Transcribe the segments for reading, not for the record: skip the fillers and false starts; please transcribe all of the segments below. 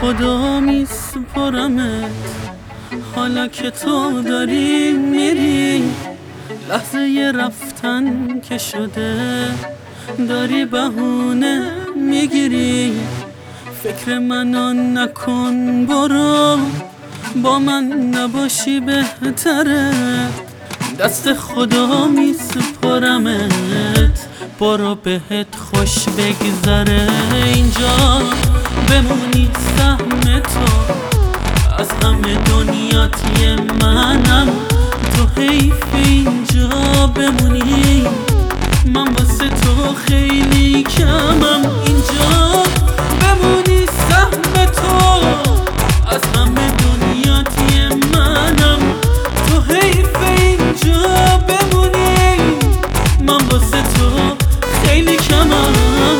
خدا میسپرمت، حالا که تو داری میری، لحظه رفتن که شده داری بهونه میگیری. فکر منو نکن، برو با من نباشی بهتره. دست خدا میسپرمت، برو بهت خوش بگذره. اینجا بمونی سهم تو، از همه دنیات یه منم. تو حیف اینجا بمونی، من واسه تو خیلی کمم. اینجا بمونی سهم تو، از همه دنیات یه منم. تو حیف اینجا بمونی، من واسه تو خیلی کمم.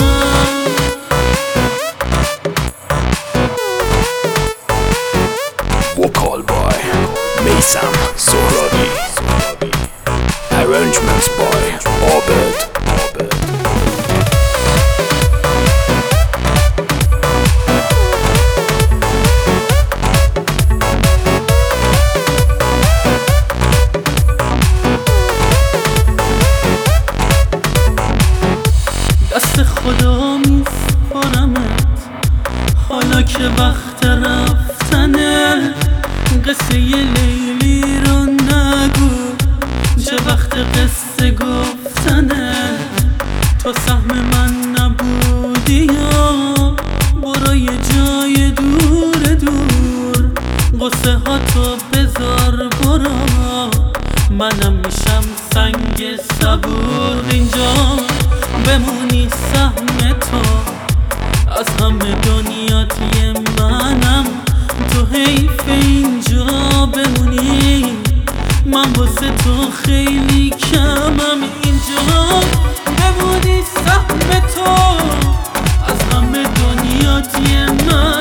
Vocal by Meysam Sohrabi. Arrangements by Abed. دست خدا میسپرمت، حالا که وقت رفتنه. قصه لیلی رو نگو، چه وقت قصه گفتنه. تو سهم من نبودی یا برو یه جای دور دور. قصه ها تو بذار برو، منم میشم سنگ صبور. اینجا بمونی سهم تو، از همه دنیات یه منم. تو حیف اینجا بمونی، من واسه تو خیلی کمم. اینجا بمونی سهم تو، از همه دنیات یه منم.